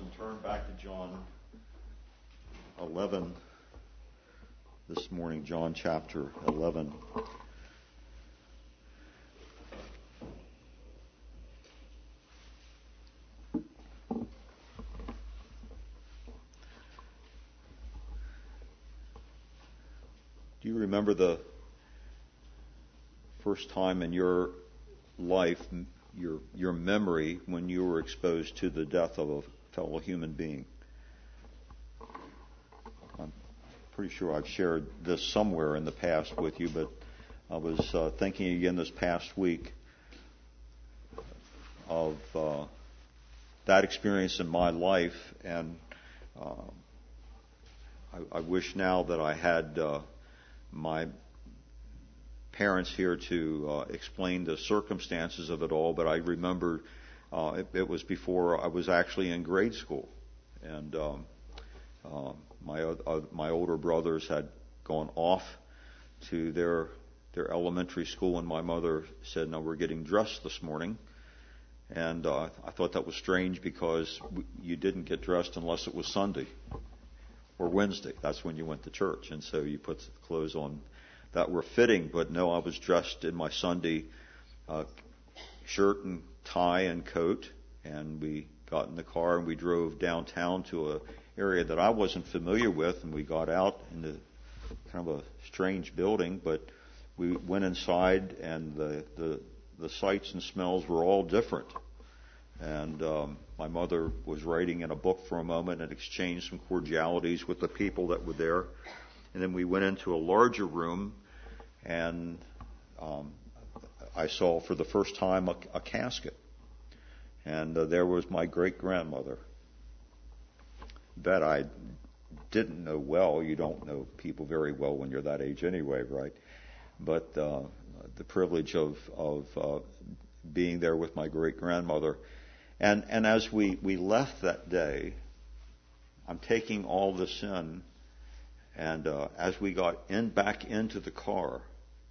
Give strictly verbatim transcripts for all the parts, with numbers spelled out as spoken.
Turn back to John eleven this morning, John chapter eleven. Do you remember the first time in your life, your your memory, when you were exposed to the death of a fellow human being? I'm pretty sure I've shared this somewhere in the past with you, but I was uh, thinking again this past week of uh, that experience in my life, and uh, I, I wish now that I had uh, my parents here to uh, explain the circumstances of it all, but I remember uh, it, it was before I was actually in grade school, and um, uh, my uh, my older brothers had gone off to their their elementary school, and my mother said, "No, we're getting dressed this morning," and uh, I thought that was strange because you didn't get dressed unless it was Sunday or Wednesday. That's when you went to church, and so you put clothes on that were fitting. But no, I was dressed in my Sunday uh, shirt and tie and coat, and we got in the car and we drove downtown to a area that I wasn't familiar with, and we got out into kind of a strange building, but we went inside, and the the, the sights and smells were all different. And um, my mother was writing in a book for a moment and exchanged some cordialities with the people that were there. And then we went into a larger room, and um, I saw for the first time a, a casket. And uh, there was my great-grandmother that I didn't know well. You don't know people very well when you're that age anyway, right? But uh, the privilege of, of uh, being there with my great-grandmother. And, and as we, we left that day, I'm taking all this in. And uh, as we got in back into the car,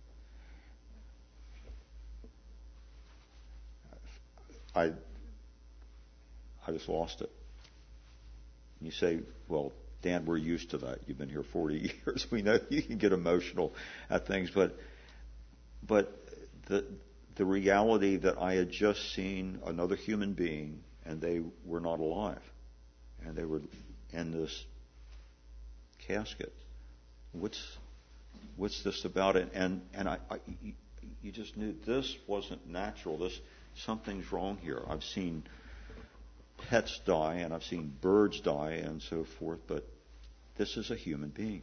I I just lost it. You say, well, Dan, we're used to that. You've been here forty years. We know you can get emotional at things, but but the the reality that I had just seen another human being, and they were not alive, and they were in this casket. What's what's this about it? And and I, I you just knew this wasn't natural. This something's wrong here. I've seen pets die, and I've seen birds die, and so forth, but this is a human being.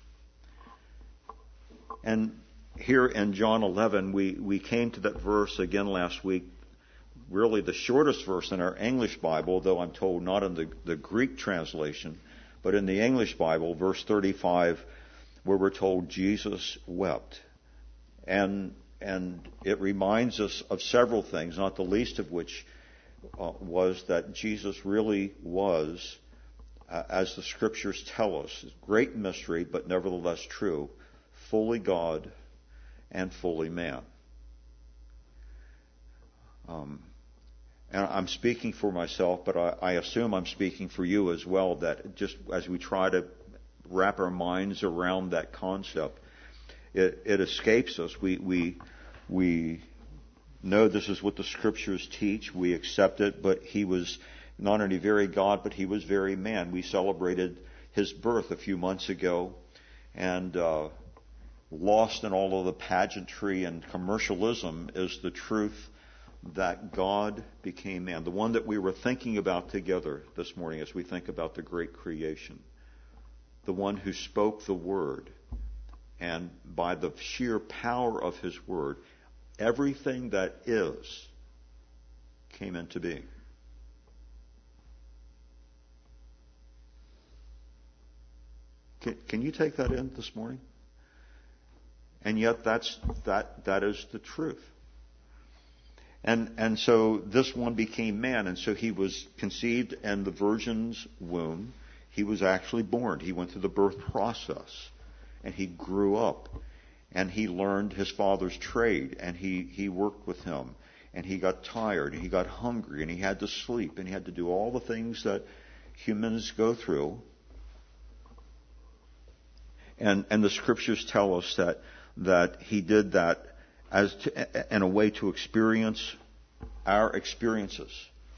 And here in John eleven, we we came to that verse again last week. Really, the shortest verse in our English Bible, though I'm told not in the the Greek translation. But in the English Bible, verse thirty-five, where we're told Jesus wept. And and it reminds us of several things, not the least of which uh, was that Jesus really was, uh, as the Scriptures tell us, great mystery, but nevertheless true, fully God and fully man. Um And I'm speaking for myself, but I, I assume I'm speaking for you as well, that just as we try to wrap our minds around that concept, it, it escapes us. We, we, we know this is what the Scriptures teach. We accept it, but he was not only very God, but he was very man. We celebrated his birth a few months ago, and uh, lost in all of the pageantry and commercialism is the truth that God became man, the one that we were thinking about together this morning as we think about the great creation, the one who spoke the word, and by the sheer power of his word, everything that is came into being. Can, can you take that in this morning? And yet that's that that is the truth. And and so this one became man, and so he was conceived in the virgin's womb. He was actually born. He went through the birth process, and he grew up, and he learned his father's trade, and he, he worked with him, and he got tired, and he got hungry, and he had to sleep, and he had to do all the things that humans go through. And, and the scriptures tell us that, that he did that as to, in a way to experience our experiences.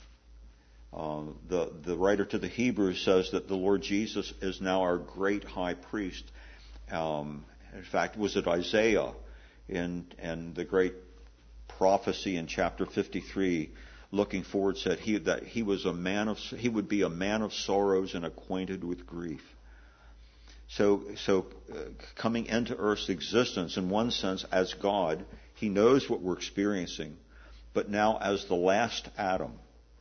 Uh, the, the writer to the Hebrews says that the Lord Jesus is now our great high priest. Um, in fact, was it Isaiah in, in the great prophecy in chapter fifty-three, looking forward, said he, that he was a man of, he would be a man of sorrows and acquainted with grief. So, so uh, coming into Earth's existence, in one sense, as God, he knows what we're experiencing, but now as the last Adam.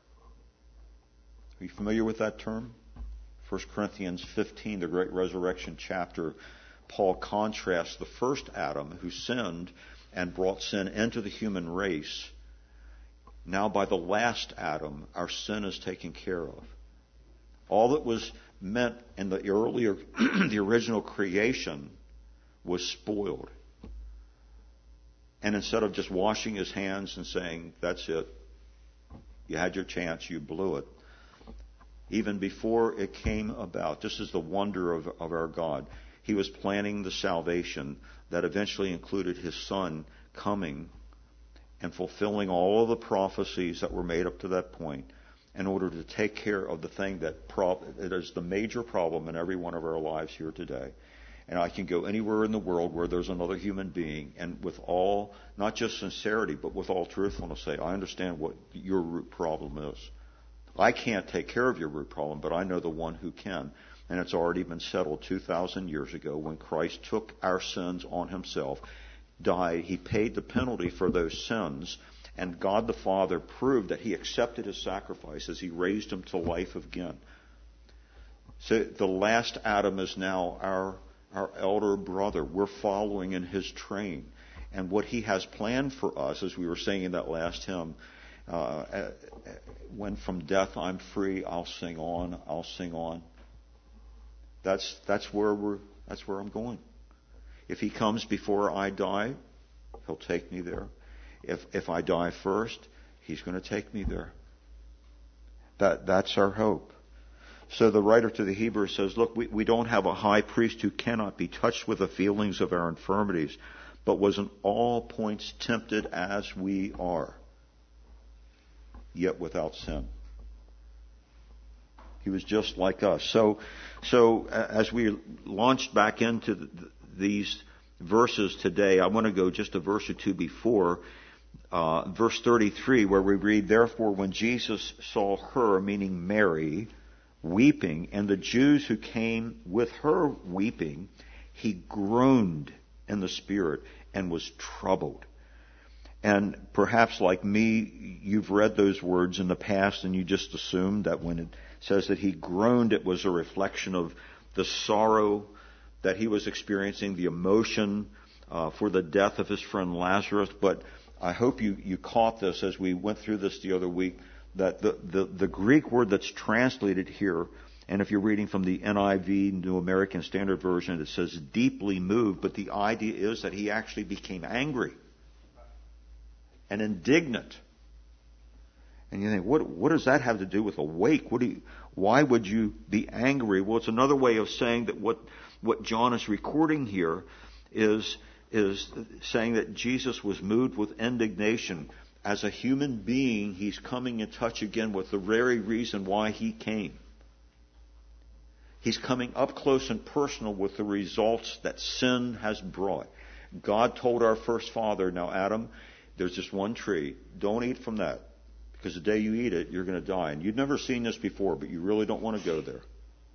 Are you familiar with that term? First Corinthians fifteen, the great resurrection chapter, Paul contrasts the first Adam who sinned and brought sin into the human race. Now by the last Adam, our sin is taken care of. All that was meant in the earlier, the original creation was spoiled. And instead of just washing his hands and saying, that's it, you had your chance, you blew it, even before it came about, this is the wonder of, of our God. He was planning the salvation that eventually included his Son coming and fulfilling all of the prophecies that were made up to that point in order to take care of the thing that, prob- that is the major problem in every one of our lives here today. And I can go anywhere in the world where there's another human being and with all, not just sincerity, but with all truthfulness say, I understand what your root problem is. I can't take care of your root problem, but I know the one who can. And it's already been settled two thousand years ago when Christ took our sins on himself, died. He paid the penalty for those sins. And God the Father proved that he accepted his sacrifice as he raised him to life again. So the last Adam is now our, our elder brother. We're following in his train. And what he has planned for us, as we were saying in that last hymn, uh, when from death I'm free, I'll sing on, I'll sing on. That's, that's where we're, that's where I'm going. If he comes before I die, he'll take me there. If if I die first, he's going to take me there. That that's our hope. So the writer to the Hebrews says, look, we, we don't have a high priest who cannot be touched with the feelings of our infirmities, but was in all points tempted as we are, yet without sin. He was just like us. So, so as we launched back into the, these verses today, I want to go just a verse or two before. Uh, verse thirty-three, where we read, therefore when Jesus saw her, meaning Mary, weeping, and the Jews who came with her weeping, he groaned in the spirit and was troubled. And perhaps like me, you've read those words in the past and you just assumed that when it says that he groaned, it was a reflection of the sorrow that he was experiencing, the emotion uh, for the death of his friend Lazarus. But I hope you, you caught this as we went through this the other week, that the, the, the Greek word that's translated here, and if you're reading from the N I V, New American Standard Version, it says deeply moved, but the idea is that he actually became angry and indignant. And you think, what, what does that have to do with awake? What do you, why would you be angry? Well, it's another way of saying that what, what John is recording here is, is saying that Jesus was moved with indignation. As a human being, he's coming in touch again with the very reason why he came. He's coming up close and personal with the results that sin has brought. God told our first father, now Adam, there's just one tree. Don't eat from that. Because the day you eat it, you're going to die. And you've never seen this before, but you really don't want to go there.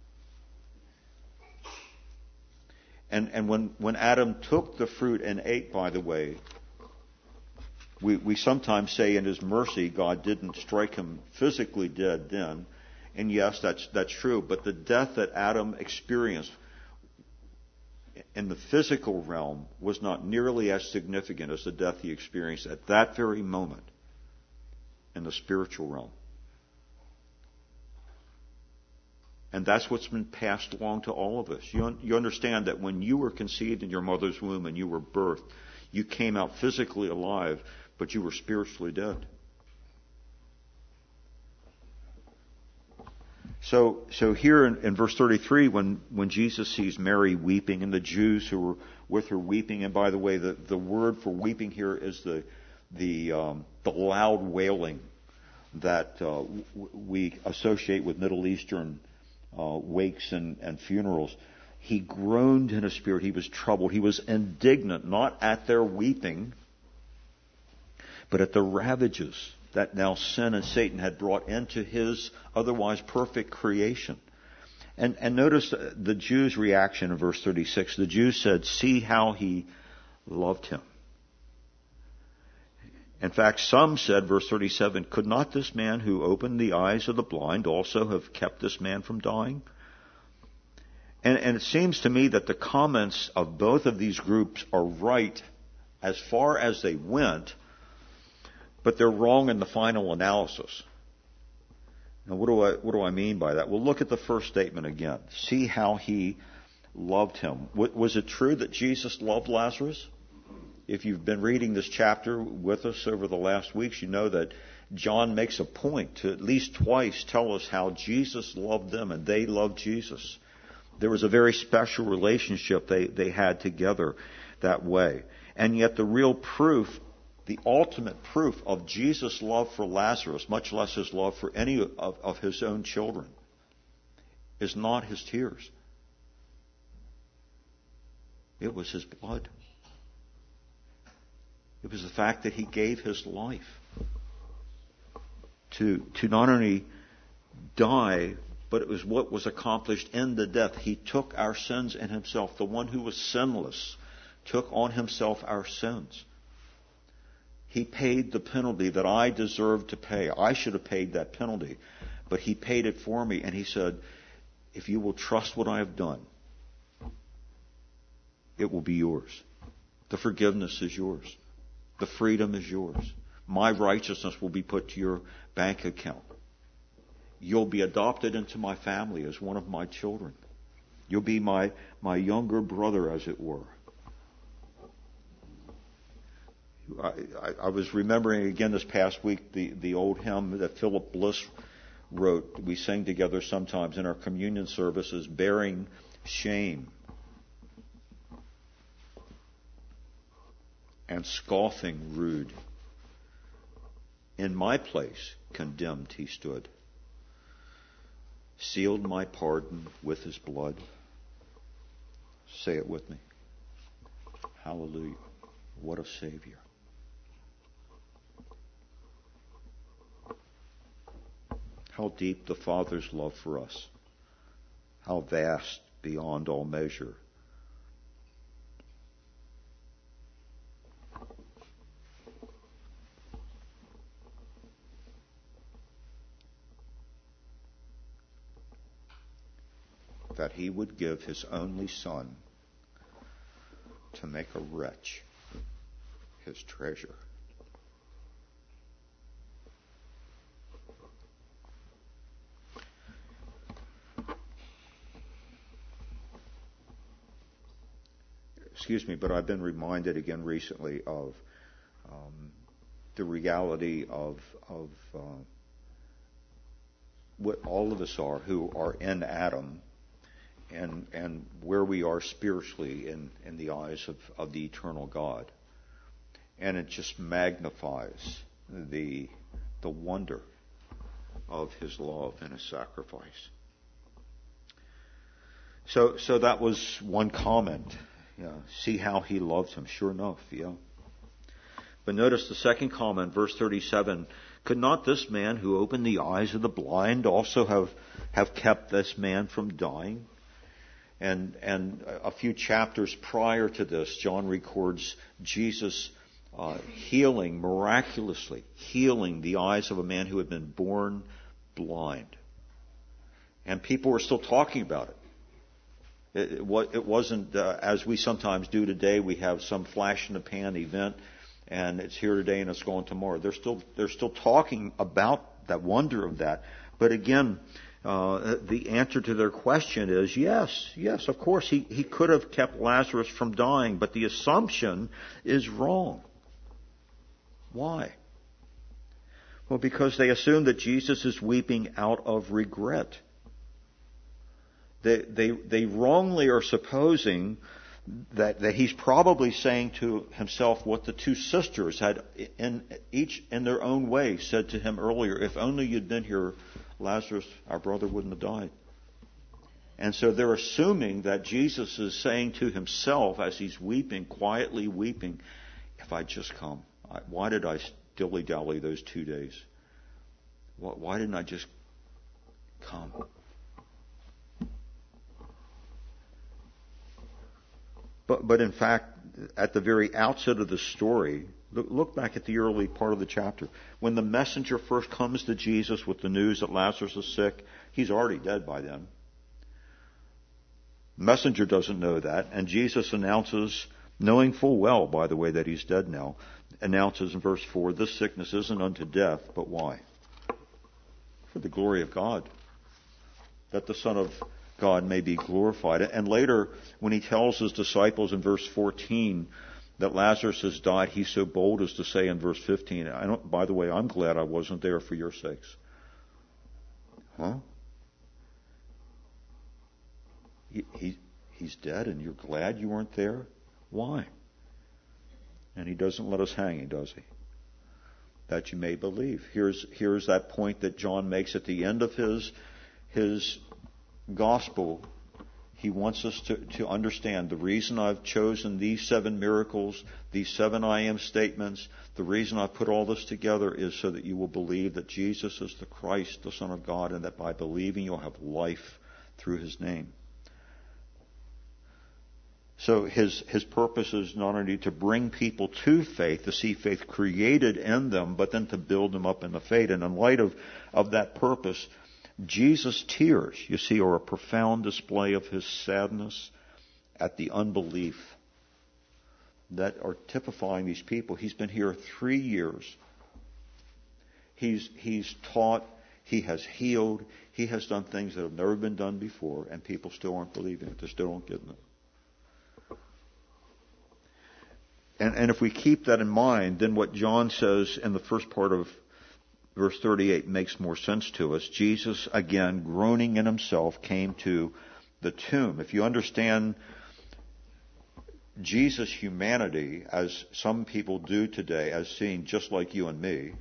And and when, when Adam took the fruit and ate, by the way, we, we sometimes say in his mercy, God didn't strike him physically dead then. And yes, that's that's true. But the death that Adam experienced in the physical realm was not nearly as significant as the death he experienced at that very moment in the spiritual realm. And that's what's been passed along to all of us. You, un- you understand that when you were conceived in your mother's womb and you were birthed, you came out physically alive, but you were spiritually dead. So, so here in, in verse thirty-three, when, when Jesus sees Mary weeping and the Jews who were with her weeping, and by the way, the, the word for weeping here is the, the, um, the loud wailing that uh, w- we associate with Middle Eastern uh, wakes and, and funerals. He groaned in his spirit. He was troubled. He was indignant, not at their weeping, but at the ravages that now sin and Satan had brought into his otherwise perfect creation. And, and notice the Jews' reaction in verse thirty-six. The Jews said, "See how he loved him." In fact, some said, verse thirty-seven, "Could not this man who opened the eyes of the blind also have kept this man from dying?" And, and it seems to me that the comments of both of these groups are right as far as they went, but they're wrong in the final analysis. Now, what do I what do I mean by that? Well, look at the first statement again. See how he loved him. Was it true that Jesus loved Lazarus? If you've been reading this chapter with us over the last weeks, you know that John makes a point to at least twice tell us how Jesus loved them and they loved Jesus. There was a very special relationship they, they had together that way. And yet the real proof, the ultimate proof of Jesus' love for Lazarus, much less his love for any of, of his own children, is not his tears. It was his blood. It was the fact that he gave his life to, to not only die, but it was what was accomplished in the death. He took our sins in himself. The one who was sinless took on himself our sins. He paid the penalty that I deserved to pay. I should have paid that penalty, but he paid it for me. And he said, if you will trust what I have done, it will be yours. The forgiveness is yours. The freedom is yours. My righteousness will be put to your bank account. You'll be adopted into my family as one of my children. You'll be my, my younger brother, as it were. I, I, I was remembering again this past week the, the old hymn that Philip Bliss wrote. We sing together sometimes in our communion services, "Bearing Shame and Scoffing Rude. In my place condemned he stood. Sealed my pardon with his blood." Say it with me. Hallelujah. What a Savior. How deep the Father's love for us. How vast beyond all measure. That he would give his only Son to make a wretch his treasure. Excuse me, but I've been reminded again recently of um, the reality of, of uh, what all of us are who are in Adam, and and where we are spiritually in, in the eyes of, of the eternal God. And it just magnifies the the wonder of his love and his sacrifice. So so that was one comment. Yeah, see how he loved him. Sure enough, yeah. But notice the second comment, verse thirty-seven. Could not this man who opened the eyes of the blind also have, have kept this man from dying? And, and a few chapters prior to this, John records Jesus uh, healing, miraculously healing the eyes of a man who had been born blind. And people were still talking about it. It, it, it wasn't, uh, as we sometimes do today, we have some flash-in-the-pan event, and it's here today and it's gone tomorrow. They're still, they're still talking about that wonder of that. But again, Uh, the answer to their question is yes, yes, of course, he, he could have kept Lazarus from dying, but the assumption is wrong. Why? Well, because they assume that Jesus is weeping out of regret. They, they, they wrongly are supposing that, that he's probably saying to himself what the two sisters had in each in their own way said to him earlier. If only you'd been here, Lazarus, our brother, wouldn't have died. And so they're assuming that Jesus is saying to himself as he's weeping, quietly weeping, if I'd just come, why did I dilly-dally those two days? Why didn't I just come? But, but in fact, at the very outset of the story, look, look back at the early part of the chapter. When the messenger first comes to Jesus with the news that Lazarus is sick, he's already dead by then. The messenger doesn't know that, and Jesus announces, knowing full well, by the way, that he's dead now, announces in verse four, this sickness isn't unto death, but why? For the glory of God, that the Son of God may be glorified. And later, when he tells his disciples in verse fourteen that Lazarus has died, he's so bold as to say in verse fifteen, I don't, by the way, I'm glad I wasn't there for your sakes. Huh? He, he, he's dead and you're glad you weren't there? Why? And he doesn't let us hanging, does he? That you may believe. Here's, here's that point that John makes at the end of his, his gospel. He wants us to, to understand the reason I've chosen these seven miracles, these seven I am statements, the reason I've put all this together is so that you will believe that Jesus is the Christ, the Son of God, and that by believing you'll have life through his name. So his, his purpose is not only to bring people to faith, to see faith created in them, but then to build them up in the faith. And in light of, of that purpose, Jesus' tears, you see, are a profound display of his sadness at the unbelief that are typifying these people. He's been here three years. He's, he's taught, he has healed, he has done things that have never been done before, and people still aren't believing it. They still aren't getting it. And, and if we keep that in mind, then what John says in the first part of verse thirty-eight makes more sense to us. Jesus, again, groaning in himself, came to the tomb. If you understand Jesus' humanity, as some people do today, as seeing just like you and me,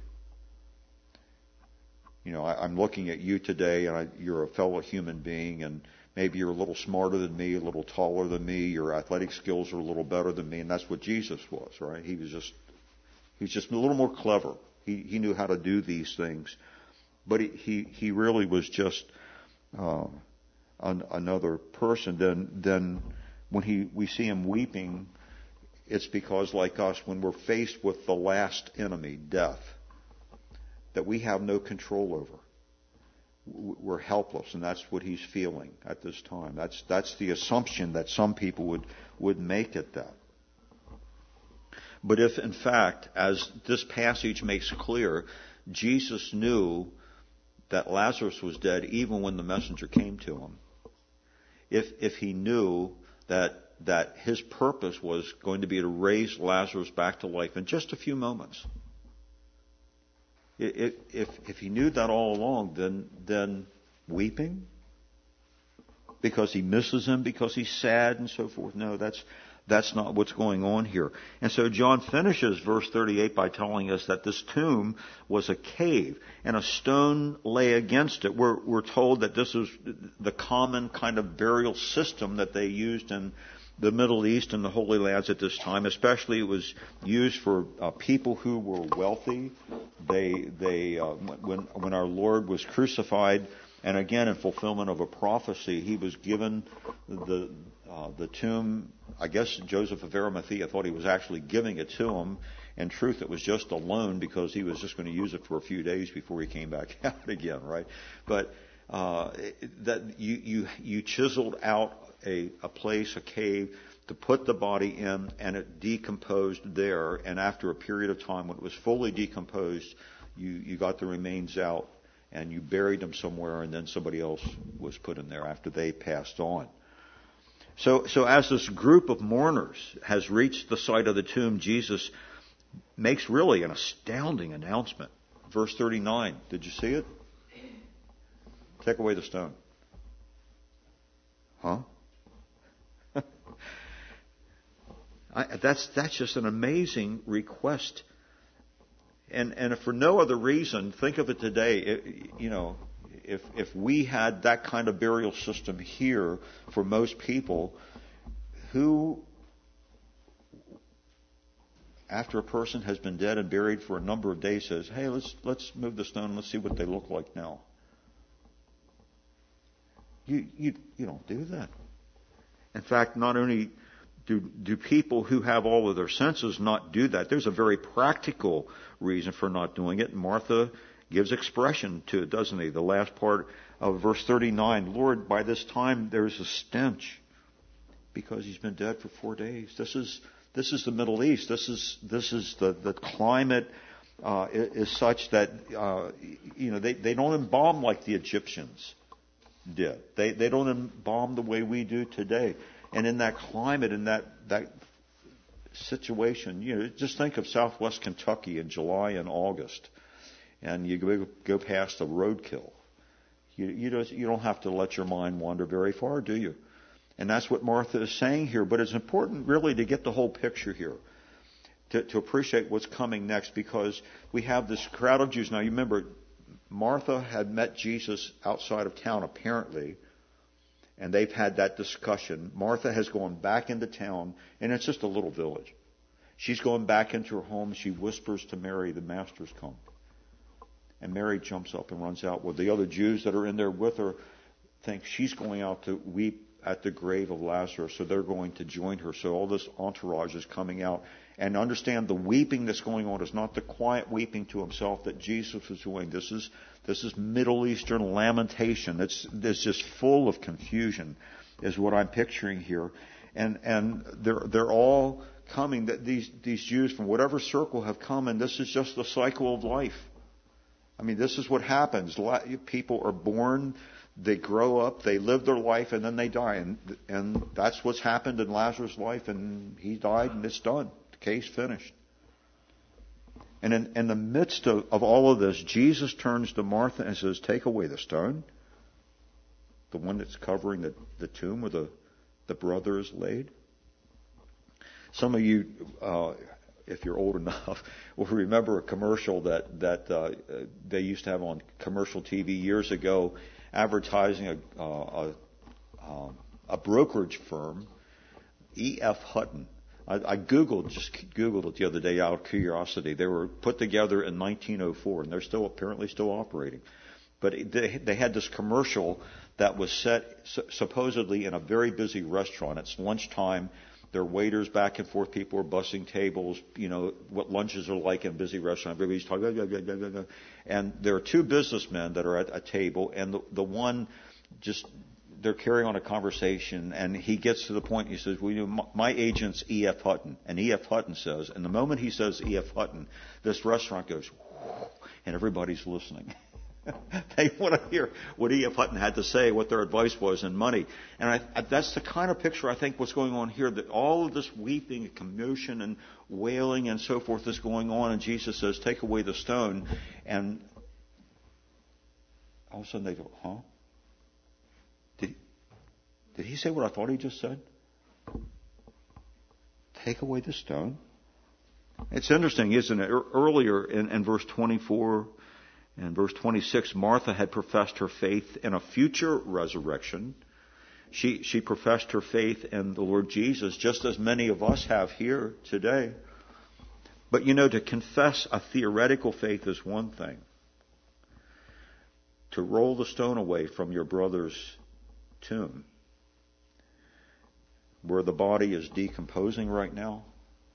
you know, I, I'm looking at you today, and I, you're a fellow human being, and maybe you're a little smarter than me, a little taller than me, your athletic skills are a little better than me, and that's what Jesus was, right? He was just, he was just a little more clever. He, he knew how to do these things. But he, he, he really was just uh, an, another person. Then, then when he, we see him weeping, it's because, like us, when we're faced with the last enemy, death, that we have no control over. We're helpless, and that's what he's feeling at this time. That's that's the assumption that some people would, would make at that. But if, in fact, as this passage makes clear, Jesus knew that Lazarus was dead even when the messenger came to him, if if he knew that that his purpose was going to be to raise Lazarus back to life in just a few moments, If, if, if he knew that all along, then, then weeping? Because he misses him, because he's sad and so forth? No, that's, that's not what's going on here. And so John finishes verse thirty-eight by telling us that this tomb was a cave and a stone lay against it. We're, we're told that this is the common kind of burial system that they used in the Middle East and the Holy Lands at this time. Especially it was used for uh, people who were wealthy. They, they, uh, when, when our Lord was crucified, and again in fulfillment of a prophecy, he was given the, uh, the tomb. I guess Joseph of Arimathea thought he was actually giving it to him. In truth, it was just a loan because he was just going to use it for a few days before he came back out again, right? But uh, that you, you, you chiseled out A, a place, a cave, to put the body in, and it decomposed there. And after a period of time, when it was fully decomposed, you, you got the remains out and you buried them somewhere, and then somebody else was put in there after they passed on. So, so as this group of mourners has reached the site of the tomb, Jesus makes really an astounding announcement. Verse thirty-nine, did you see it? Take away the stone. Huh? I, that's that's just an amazing request. And and if for no other reason, think of it today. It, you know, if if we had that kind of burial system here for most people, who, after a person has been dead and buried for a number of days, says, "Hey, let's let's move the stone and let's see what they look like now." You you you don't do that. In fact, not only do do people who have all of their senses not do that, there's a very practical reason for not doing it. Martha gives expression to it, doesn't he? The last part of verse thirty-nine, Lord, by this time there's a stench because he's been dead for four days. This is this is the Middle East. This is this is the the climate uh, is such that uh, you know they they don't embalm like the Egyptians did. They they don't embalm the way we do today. And in that climate, in that that situation, you know, just think of Southwest Kentucky in July and August, and you go, go past a roadkill. You you don't you don't have to let your mind wander very far, do you? And that's what Martha is saying here. But it's important, really, to get the whole picture here, to to appreciate what's coming next, because we have this crowd of Jews. Now, you remember, Martha had met Jesus outside of town, apparently. And they've had that discussion. Martha has gone back into town, and it's just a little village. She's going back into her home. She whispers to Mary, the Master's come. And Mary jumps up and runs out. Well, the other Jews that are in there with her think she's going out to weep at the grave of Lazarus, so they're going to join her. So all this entourage is coming out. And understand, the weeping that's going on is not the quiet weeping to himself that Jesus was doing. This is this is Middle Eastern lamentation. It's, it's just full of confusion, is what I'm picturing here. And and they're they're all coming. That these these Jews from whatever circle have come, and this is just the cycle of life. I mean, this is what happens. People are born, they grow up, they live their life, and then they die. And and that's what's happened in Lazarus' life. And he died, and it's done. Case finished. And in, in the midst of, of all of this, Jesus turns to Martha and says, take away the stone, the one that's covering the, the tomb where the, the brother is laid. Some of you, uh, if you're old enough, will remember a commercial that, that uh, they used to have on commercial T V years ago, advertising a, a, a, a brokerage firm, E F Hutton. I, I Googled, just Googled it the other day out of curiosity. They were put together in nineteen oh four, and they're still apparently still operating. But they, they had this commercial that was set supposedly in a very busy restaurant. It's lunchtime. There are waiters back and forth. People are bussing tables. You know what lunches are like in a busy restaurant. Everybody's talking. Blah, blah, blah, blah, blah. And there are two businessmen that are at a table, and the, the one just. They're carrying on a conversation, and he gets to the point, he says, well, you know, my agent's E F Hutton. And E F Hutton says, and the moment he says E F Hutton, this restaurant goes, and everybody's listening. They want to hear what E F Hutton had to say, what their advice was, and money. And I, I, that's the kind of picture, I think, what's going on here, that all of this weeping and commotion and wailing and so forth is going on, and Jesus says, take away the stone. And all of a sudden they go, huh? Did, did he say what I thought he just said? Take away the stone? It's interesting, isn't it? Earlier in, in verse twenty-four and verse twenty-six, Martha had professed her faith in a future resurrection. She, she professed her faith in the Lord Jesus, just as many of us have here today. But you know, to confess a theoretical faith is one thing. To roll the stone away from your brother's tomb, where the body is decomposing right now,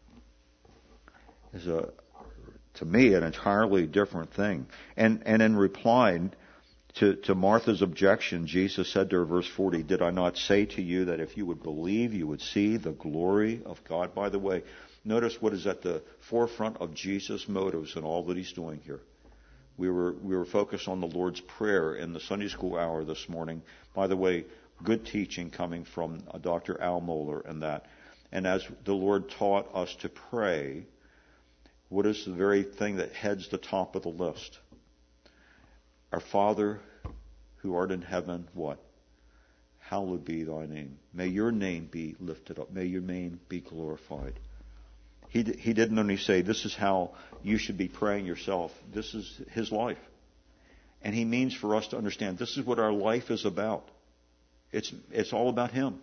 is a, to me, an entirely different thing. And and in reply to, to Martha's objection, Jesus said to her, verse forty, did I not say to you that if you would believe, you would see the glory of God? By the way, notice what is at the forefront of Jesus' motives in all that he's doing here. We were we were focused on the Lord's Prayer in the Sunday school hour this morning. By the way, good teaching coming from uh, Doctor Al Mohler and that. And as the Lord taught us to pray, what is the very thing that heads the top of the list? Our Father who art in heaven, what? hallowed be thy name. May your name be lifted up. May your name be glorified. He, he didn't only say, this is how you should be praying yourself. This is his life. And he means for us to understand this is what our life is about. It's, it's all about him.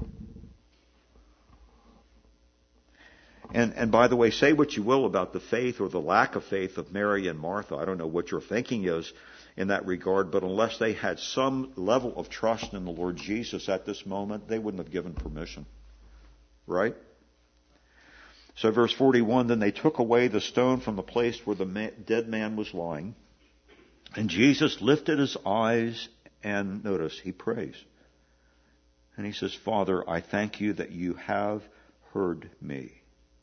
And, and by the way, say what you will about the faith or the lack of faith of Mary and Martha. I don't know what your thinking is in that regard, but unless they had some level of trust in the Lord Jesus at this moment, they wouldn't have given permission. Right? So verse forty-one, then they took away the stone from the place where the man, dead man was lying. And Jesus lifted his eyes and, notice, he prays. And he says, Father, I thank you that you have heard me.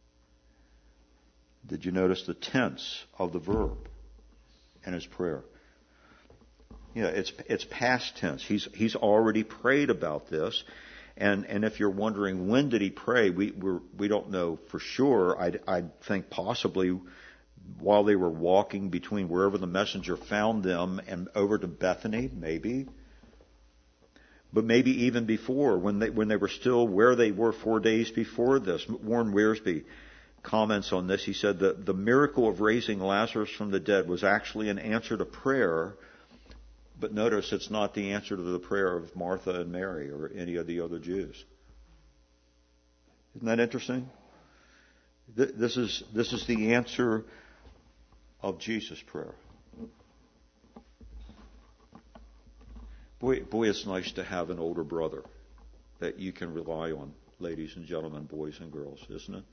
Did you notice the tense of the verb in his prayer? Yeah, it's it's past tense. He's he's already prayed about this, and and if you're wondering when did he pray, we we're, we don't know for sure. I I think possibly while they were walking between wherever the messenger found them and over to Bethany, maybe. But maybe even before, when they when they were still where they were four days before this. Warren Wiersbe comments on this. He said that the miracle of raising Lazarus from the dead was actually an answer to prayer. But notice it's not the answer to the prayer of Martha and Mary or any of the other Jews. Isn't that interesting? This is, this is the answer of Jesus' prayer. Boy, boy, it's nice to have an older brother that you can rely on, ladies and gentlemen, boys and girls, isn't it?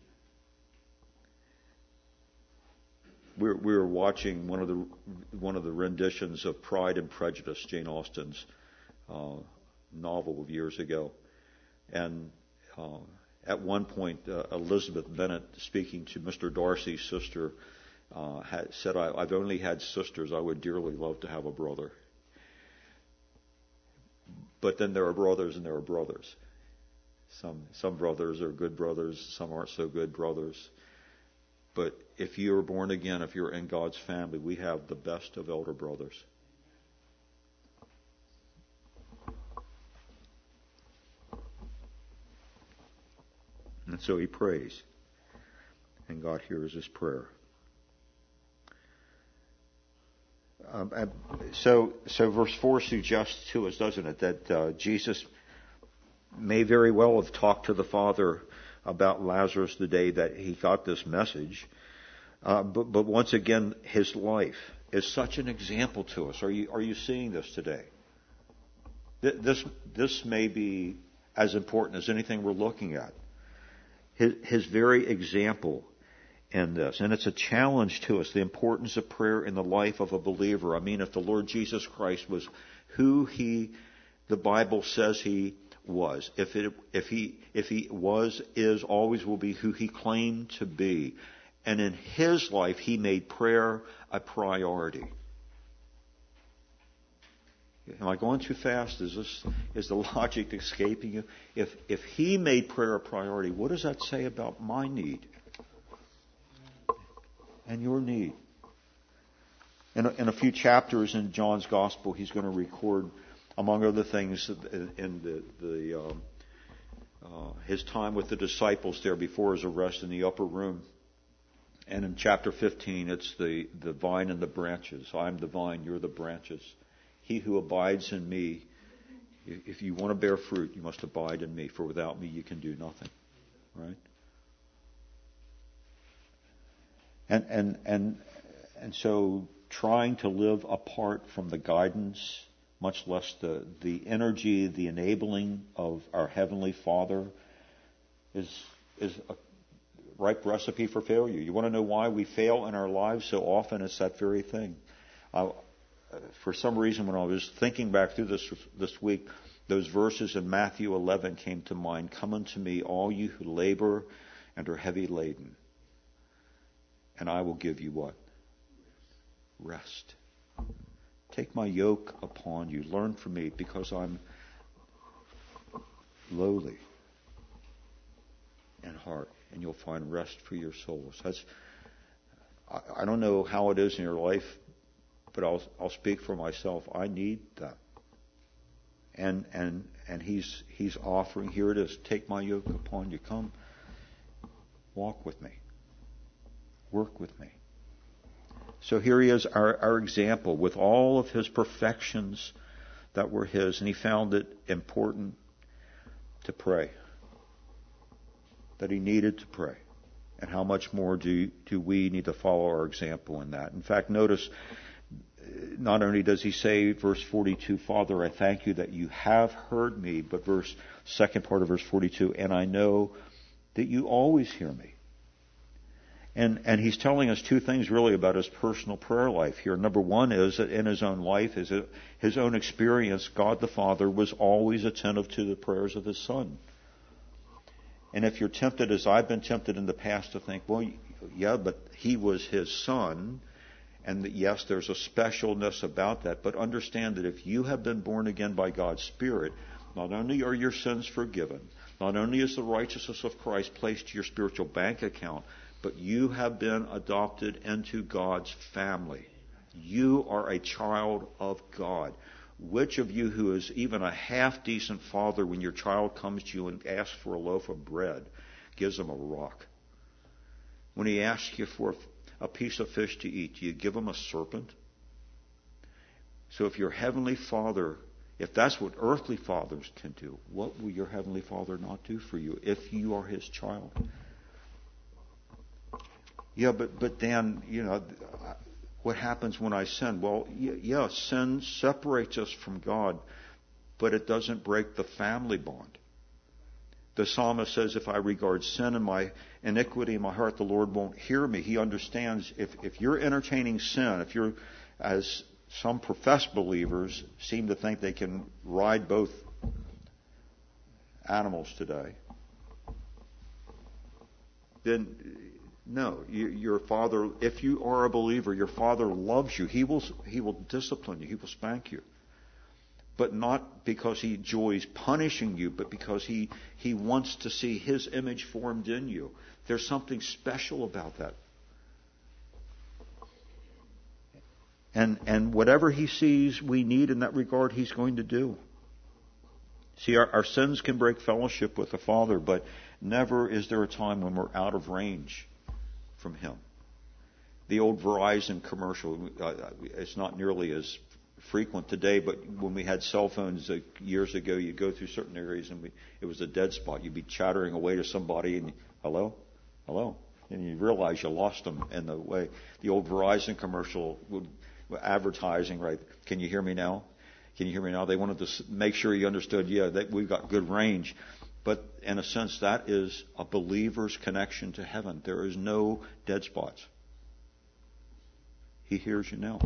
We're, we were watching one of the one of the renditions of Pride and Prejudice, Jane Austen's uh, novel of years ago, and uh, at one point uh, Elizabeth Bennet, speaking to Mister Darcy's sister, uh, had said, I, "I've only had sisters. I would dearly love to have a brother." But then there are brothers and there are brothers. Some some brothers are good brothers. Some aren't so good brothers. But if you're born again, if you're in God's family, we have the best of elder brothers. And so he prays. And God hears his prayer. Um, so, so verse four suggests to us, doesn't it, that uh, Jesus may very well have talked to the Father about Lazarus the day that he got this message. Uh, but, but once again, his life is such an example to us. Are you are you seeing this today? This this may be as important as anything we're looking at. His, his very example in this, and it's a challenge to us. The importance of prayer in the life of a believer. I mean, if the Lord Jesus Christ was who he, the Bible says he was, if it if he if he was, is, always will be who he claimed to be. And in his life, he made prayer a priority. Am I going too fast? Is this is the logic escaping you? If if he made prayer a priority, what does that say about my need and your need? In a, in a few chapters in John's Gospel, he's going to record, among other things, in the the um, uh, his time with the disciples there before his arrest in the upper room. And in chapter fifteen, it's the, the vine and the branches. I'm the vine, you're the branches. He who abides in me, if you want to bear fruit, you must abide in me. For without me, you can do nothing. Right? And and and and so, trying to live apart from the guidance, much less the the energy, the enabling of our Heavenly Father, is is a ripe recipe for failure. You want to know why we fail in our lives so often? It's that very thing. Uh, for some reason, when I was thinking back through this this week, those verses in Matthew eleven came to mind. Come unto me, all you who labor and are heavy laden, and I will give you what? Rest. Take my yoke upon you. Learn from me, because I'm lowly in heart, and you'll find rest for your souls. That's, I, I don't know how it is in your life, but I'll, I'll speak for myself. I need that. And and and he's he's offering, here it is, take my yoke upon you. Come, walk with me. Work with me. So here he is, our, our example, with all of his perfections that were his, and he found it important to pray. That he needed to pray. And how much more do, do we need to follow our example in that? In fact, notice, not only does he say, verse forty-two, Father, I thank you that you have heard me, but verse, second part of verse forty-two, and I know that you always hear me. And, and he's telling us two things really about his personal prayer life here. Number one is that in his own life, his, his own experience, God the Father was always attentive to the prayers of his Son. And if you're tempted, as I've been tempted in the past, to think, well, yeah, but he was his Son, and that yes, there's a specialness about that, but understand that if you have been born again by God's Spirit, not only are your sins forgiven, not only is the righteousness of Christ placed to your spiritual bank account, but you have been adopted into God's family. You are a child of God. Which of you who is even a half-decent father, when your child comes to you and asks for a loaf of bread, gives him a rock? When he asks you for a piece of fish to eat, do you give him a serpent? So if your heavenly Father, if that's what earthly fathers can do, what will your heavenly Father not do for you if you are his child? Yeah, but, but Dan, you know, what happens when I sin? Well, yeah, sin separates us from God, but it doesn't break the family bond. The psalmist says, if I regard sin and my iniquity in my heart, the Lord won't hear me. He understands if, if you're entertaining sin, if you're, as some professed believers seem to think they can ride both animals today, then no, you, your Father, if you are a believer, your Father loves you. He will, he will discipline you. He will spank you. But not because he enjoys punishing you, but because he, he wants to see his image formed in you. There's something special about that. And, and whatever he sees we need in that regard, he's going to do. See, our, our sins can break fellowship with the Father, but never is there a time when we're out of range from him. The old Verizon commercial, uh, it's not nearly as frequent today, but when we had cell phones uh, years ago, you'd go through certain areas and we, it was a dead spot. You'd be chattering away to somebody and, hello? Hello? And you realize you lost them in the way. The old Verizon commercial would, advertising, right? Can you hear me now? Can you hear me now? They wanted to make sure you understood, yeah, that we've got good range. But in a sense, that is a believer's connection to heaven. There is no dead spots. He hears you now.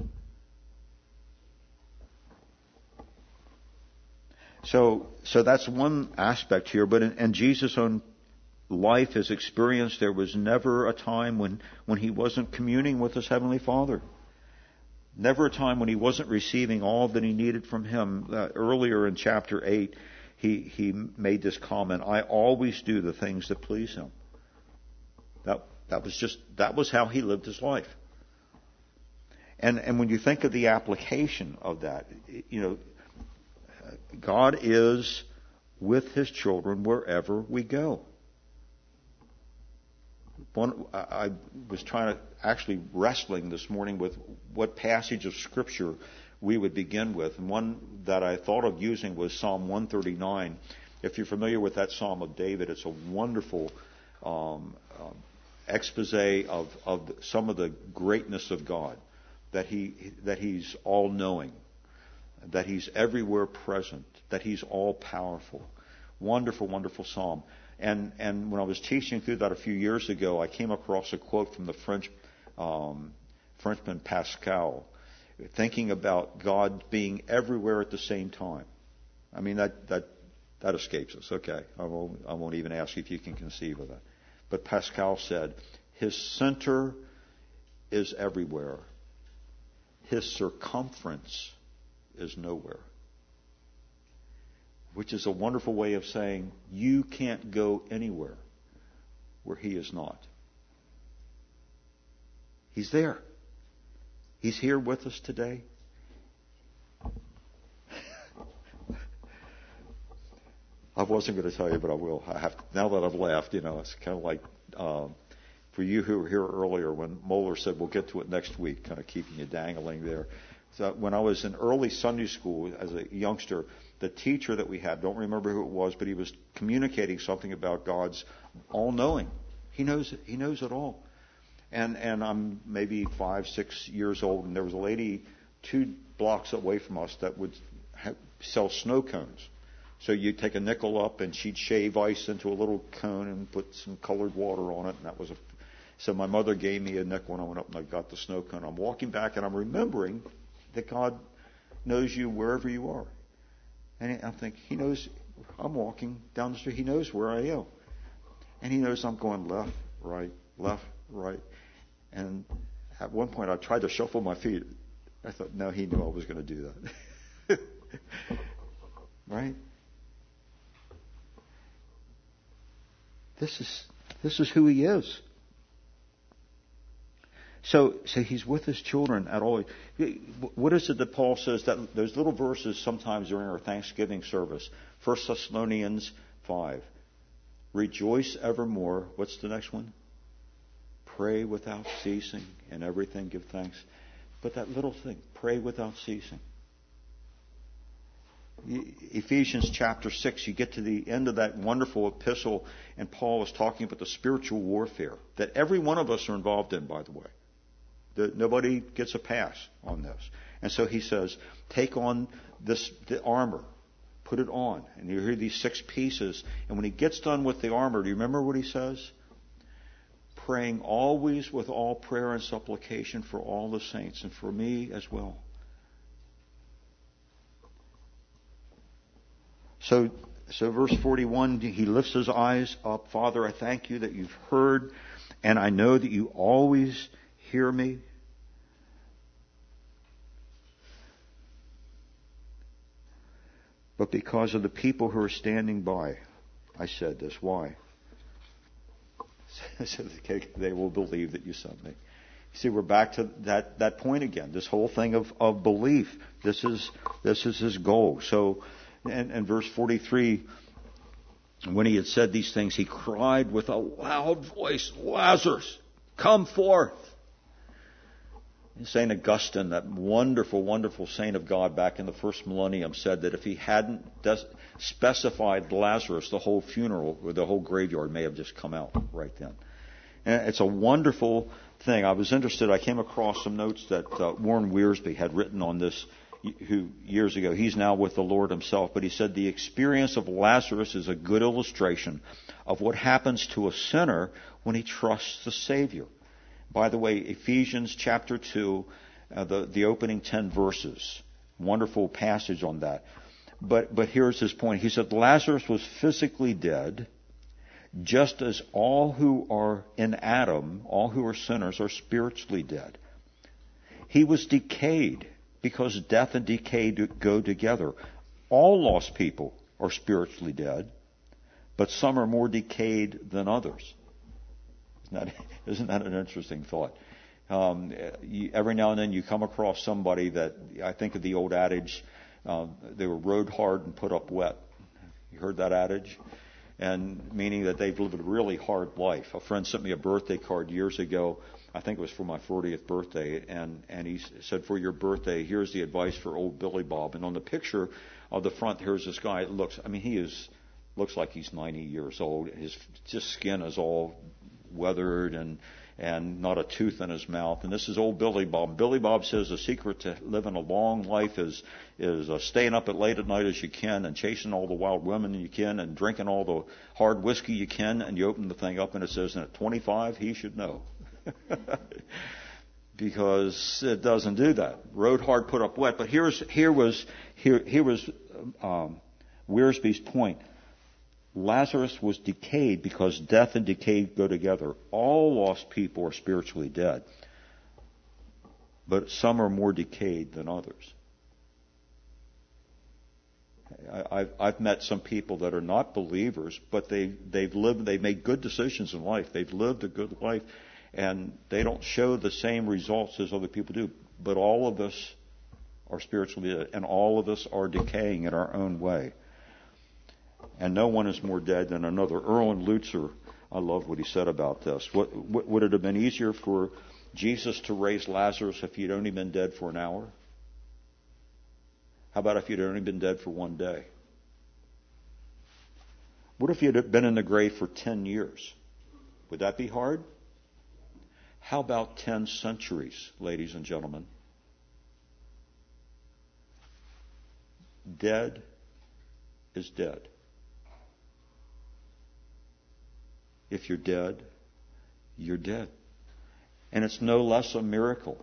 So, so that's one aspect here. But in, in Jesus' own life, his experience, there was never a time when, when he wasn't communing with his Heavenly Father. Never a time when he wasn't receiving all that he needed from him. Uh, earlier in chapter eight, he, he made this comment, I always do the things that please him. That, that was just, that was how he lived his life. And, and when you think of the application of that, you know, God is with his children wherever we go. One, I was trying to, actually wrestling this morning with what passage of Scripture we would begin with. And one that I thought of using was Psalm one thirty-nine. If you're familiar with that Psalm of David, it's a wonderful um, um, expose of, of some of the greatness of God. That he that he's all-knowing. That he's everywhere present. That he's all-powerful. Wonderful, wonderful Psalm. And and when I was teaching through that a few years ago, I came across a quote from the French um, Frenchman Pascal, thinking about God being everywhere at the same time. I mean that that that escapes us. Okay, I won't I won't even ask you if you can conceive of that. But Pascal said, his center is everywhere. His circumference is nowhere. Which is a wonderful way of saying you can't go anywhere where he is not. He's there. He's here with us today. I wasn't going to tell you, but I will. I have now that I've laughed. You know, it's kind of like um, for you who were here earlier when Moeller said we'll get to it next week, kind of keeping you dangling there. So when I was in early Sunday school as a youngster, the teacher that we had, don't remember who it was, but he was communicating something about God's all-knowing. He knows it. He knows it all. And and I'm maybe five, six years old, and there was a lady two blocks away from us that would have, sell snow cones. So you'd take a nickel up, and she'd shave ice into a little cone and put some colored water on it, and that was a. So my mother gave me a nickel, and I went up and I got the snow cone. I'm walking back, and I'm remembering that God knows you wherever you are. And I think He knows I'm walking down the street. He knows where I am. And He knows I'm going left, right, left, right. And at one point I tried to shuffle my feet. I thought, no, He knew I was going to do that. Right? This is this is who He is. So, so He's with His children at all. What is it that Paul says? That those little verses sometimes during our Thanksgiving service. First Thessalonians five. Rejoice evermore. What's the next one? Pray without ceasing. In everything give thanks. But that little thing, pray without ceasing. Ephesians chapter six, you get to the end of that wonderful epistle, and Paul is talking about the spiritual warfare that every one of us are involved in, by the way. The, nobody gets a pass on this. And so he says, take on this the armor, put it on. And you hear these six pieces. And when he gets done with the armor, do you remember what he says? Praying always with all prayer and supplication for all the saints and for me as well. So, so verse forty-one, he lifts his eyes up. Father, I thank you that you've heard, and I know that you always hear me. But because of the people who are standing by, I said this. Why? So they will believe that you sent me. See, we're back to that, that point again. This whole thing of, of belief. This is this is his goal. So, and, and verse forty-three, when he had said these things, he cried with a loud voice, Lazarus, come forth. Saint Augustine, that wonderful, wonderful saint of God back in the first millennium, said that if he hadn't des- specified Lazarus, the whole funeral or the whole graveyard may have just come out right then. And it's a wonderful thing. I was interested. I came across some notes that uh, Warren Wiersbe had written on this who years ago. He's now with the Lord himself. But he said the experience of Lazarus is a good illustration of what happens to a sinner when he trusts the Savior. By the way, Ephesians chapter two, uh, the, the opening ten verses. Wonderful passage on that. But, but here's his point. He said, Lazarus was physically dead, just as all who are in Adam, all who are sinners, are spiritually dead. He was decayed, because death and decay do, go together. All lost people are spiritually dead, but some are more decayed than others. Isn't that, isn't that an interesting thought? Um, you, every now and then you come across somebody that, I think of the old adage, uh, they were rode hard and put up wet. You heard that adage? And meaning that they've lived a really hard life. A friend sent me a birthday card years ago. I think it was for my fortieth birthday. And, and he said, for your birthday, here's the advice for old Billy Bob. And on the picture of the front, here's this guy. It looks, I mean, he is, looks like he's ninety years old. His just skin is all weathered and and not a tooth in his mouth. And this is old Billy Bob. Billy Bob says the secret to living a long life is is uh, staying up at late at night as you can and chasing all the wild women you can and drinking all the hard whiskey you can. And you open the thing up and it says, and at twenty-five, he should know. Because it doesn't do that. Rode hard, put up wet. But here's here was here here was um, Wiersbe's point. Lazarus was decayed because death and decay go together. All lost people are spiritually dead, but some are more decayed than others. I, I've, I've met some people that are not believers, but they, they've lived, they've made good decisions in life. They've lived a good life, and they don't show the same results as other people do. But all of us are spiritually dead, and all of us are decaying in our own way. and no one is more dead than another. Erwin Lutzer, I love what he said about this. What, what, would it have been easier for Jesus to raise Lazarus if he'd only been dead for an hour? How about if he'd only been dead for one day? What if he had been in the grave for ten years? Would that be hard? How about ten centuries, ladies and gentlemen? Dead is dead. If you're dead, you're dead. And it's no less a miracle.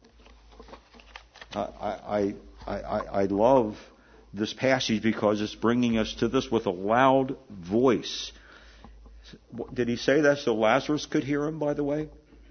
I, I, I, I, I love this passage because it's bringing us to this with a loud voice. Did he say that so Lazarus could hear him, by the way?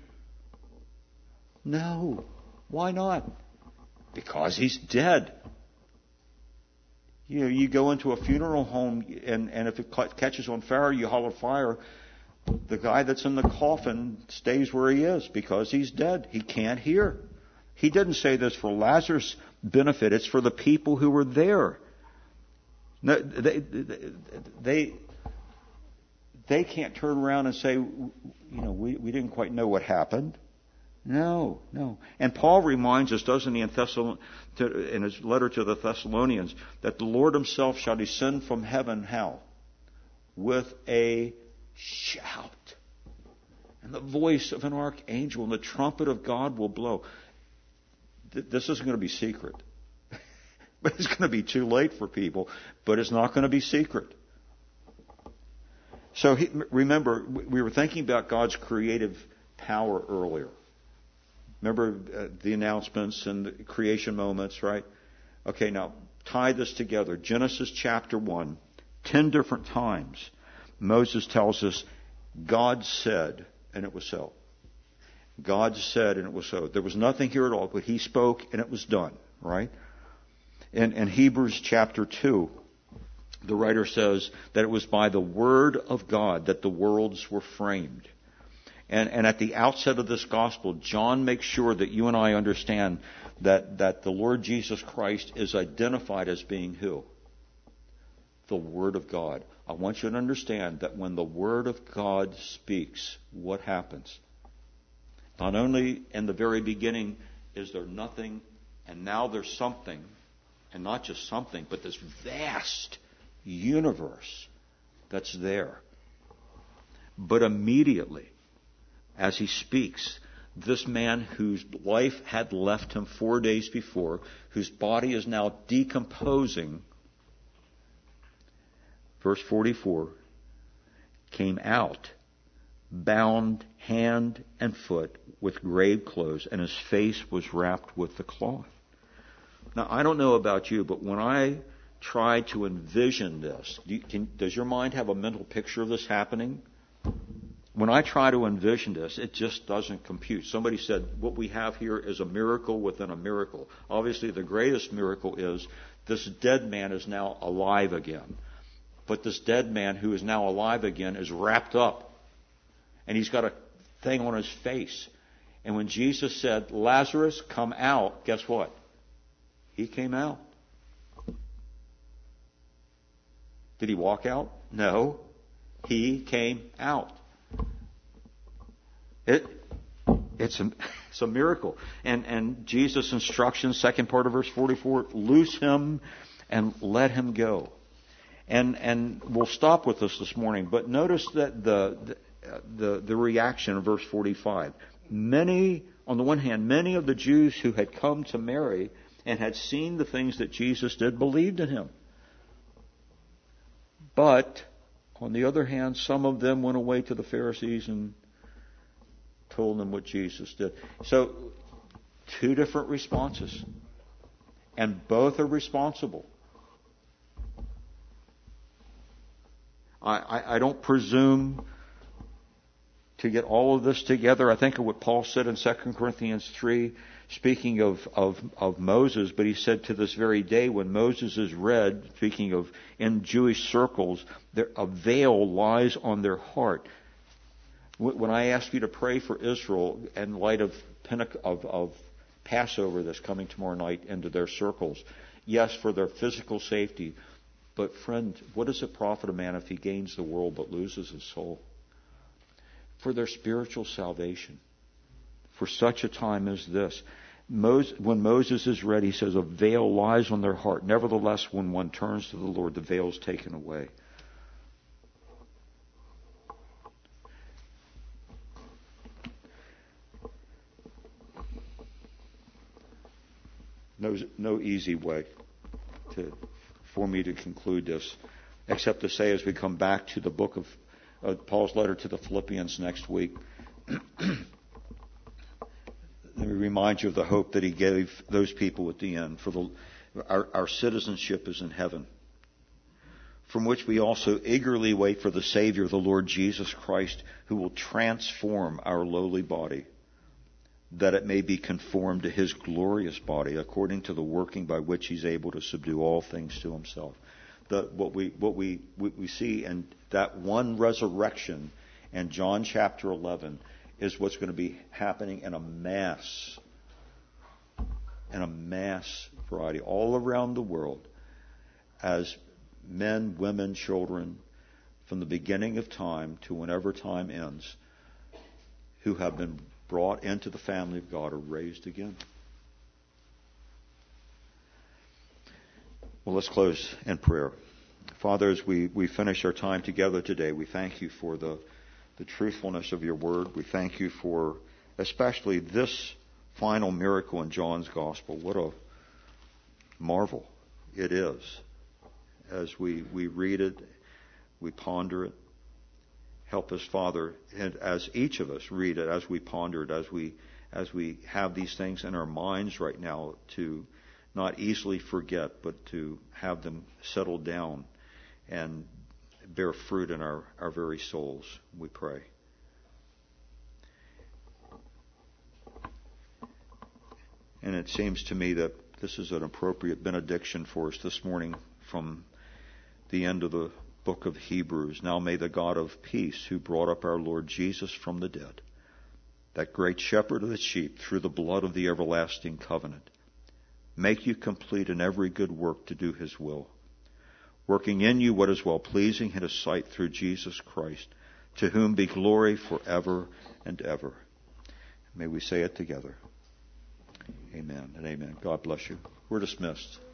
No. Why not? Because he's dead. You know, you go into a funeral home and, and if it catches on fire, you holler fire. The guy that's in the coffin stays where he is because he's dead. He can't hear. He didn't say this for Lazarus' benefit. It's for the people who were there. No, they, they, they can't turn around and say, you know, we, we didn't quite know what happened. No, no. And Paul reminds us, doesn't he, in, Thessalon- to, in his letter to the Thessalonians, that the Lord himself shall descend from heaven, how? With a shout. And the voice of an archangel, and the trumpet of God will blow. Th- this isn't going to be secret. But it's going to be too late for people. But it's not going to be secret. So he, remember, we were thinking about God's creative power earlier. Remember uh, the announcements and the creation moments, right? Okay, now tie this together. Genesis chapter one, ten different times, Moses tells us, God said, and it was so. God said, and it was so. There was nothing here at all, but he spoke, and it was done, right? In, in Hebrews chapter two, the writer says that it was by the word of God that the worlds were framed. And, and at the outset of this gospel, John makes sure that you and I understand that, that the Lord Jesus Christ is identified as being who? The Word of God. I want you to understand that when the Word of God speaks, what happens? Not only in the very beginning is there nothing, and now there's something, and not just something, but this vast universe that's there. But immediately, as he speaks, this man whose life had left him four days before, whose body is now decomposing, verse forty-four, came out, bound hand and foot with grave clothes, and his face was wrapped with the cloth. Now, I don't know about you, but when I try to envision this, do you, can, does your mind have a mental picture of this happening? When I try to envision this, it just doesn't compute. Somebody said, what we have here is a miracle within a miracle. Obviously, the greatest miracle is this dead man is now alive again. But this dead man who is now alive again is wrapped up. And he's got a thing on his face. And when Jesus said, Lazarus, come out, guess what? He came out. Did he walk out? No. He came out. It, it's, a, it's a miracle. And, and Jesus' instructions, second part of verse forty-four, loose him and let him go. And, and we'll stop with this this morning, but notice that the, the, the reaction in verse forty-five. Many, on the one hand, many of the Jews who had come to Mary and had seen the things that Jesus did believed in him. But, on the other hand, some of them went away to the Pharisees and told them what Jesus did. So, two different responses. And both are responsible. I, I, I don't presume to get all of this together. I think of what Paul said in Second Corinthians three, speaking of, of, of Moses, but he said to this very day when Moses is read, speaking of in Jewish circles, there, a veil lies on their heart. When I ask you to pray for Israel in light of, Pentecost, of, of Passover that's coming tomorrow night into their circles, yes, for their physical safety, But friend, what does it profit a man if he gains the world but loses his soul? For their spiritual salvation. For such a time as this. Moses, when Moses is read, he says, a veil lies on their heart. Nevertheless, when one turns to the Lord, the veil is taken away. No, no easy way to, for me to conclude this, except to say as we come back to the book of uh, Paul's letter to the Philippians next week, let me remind you of the hope that he gave those people at the end. For the, our, our citizenship is in heaven, from which we also eagerly wait for the Savior, the Lord Jesus Christ, who will transform our lowly body, that it may be conformed to his glorious body, according to the working by which he's able to subdue all things to himself. The, what we what we, we, we see in that one resurrection in John chapter eleven is what's going to be happening in a mass, in a mass variety all around the world, as men, women, children, from the beginning of time to whenever time ends, who have been brought into the family of God are raised again. Well, let's close in prayer. Father, as we, we finish our time together today, we thank you for the, the truthfulness of your word. We thank you for especially this final miracle in John's gospel. What a marvel it is. As we, we read it, we ponder it. Help us, Father, and as each of us read it, as we ponder it, as we as we have these things in our minds right now, to not easily forget, but to have them settle down and bear fruit in our, our very souls, we pray. And it seems to me that this is an appropriate benediction for us this morning from the end of the book of Hebrews. Now may the God of peace, who brought up our Lord Jesus from the dead, that great shepherd of the sheep, through the blood of the everlasting covenant, make you complete in every good work to do his will, working in you what is well pleasing in his sight through Jesus Christ, to whom be glory forever and ever. May we say it together. Amen and amen. God bless you. We're dismissed.